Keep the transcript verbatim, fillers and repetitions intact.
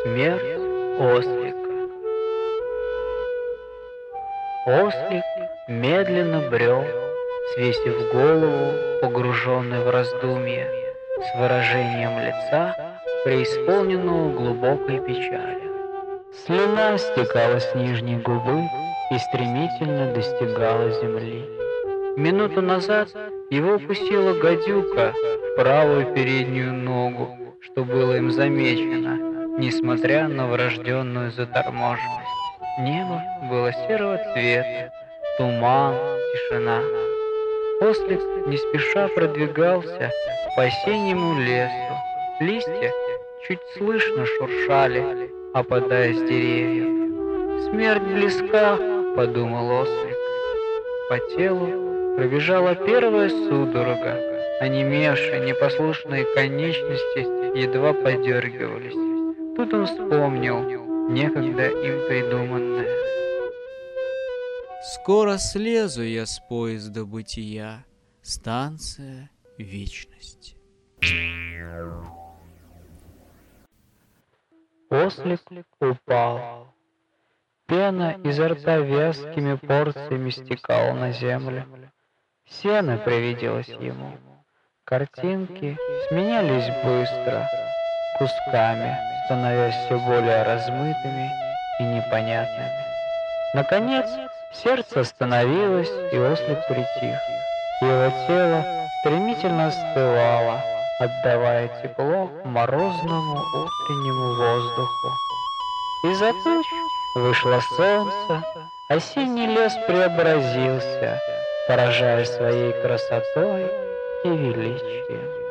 Смерть ослика. Ослик медленно брел, свесив голову, погруженный в раздумье, с выражением лица, преисполненного глубокой печали. Слюна стекала с нижней губы и стремительно достигала земли. Минуту назад его укусила гадюка в правую переднюю ногу, что было им замечено, несмотря на врожденную заторможенность. Небо было серого цвета, туман, тишина. Ослик не спеша продвигался по осеннему лесу. Листья чуть слышно шуршали, опадая с деревьев. «Смерть близка», — подумал ослик. По телу пробежала первая судорога, онемевшие непослушные конечности едва подергивались. Тут он вспомнил некогда им придуманное. Скоро слезу я с поезда бытия, станция вечности. Ослик упал. Пена изо рта вязкими порциями стекала на землю. Сено привиделось ему. Картинки сменялись быстро, кусками, становясь все более размытыми и непонятными. Наконец, сердце остановилось, и ослик притих. Его тело стремительно остывало, отдавая тепло морозному утреннему воздуху. Из-за туч вышло солнце, осенний лес преобразился, поражая своей красотой и величием.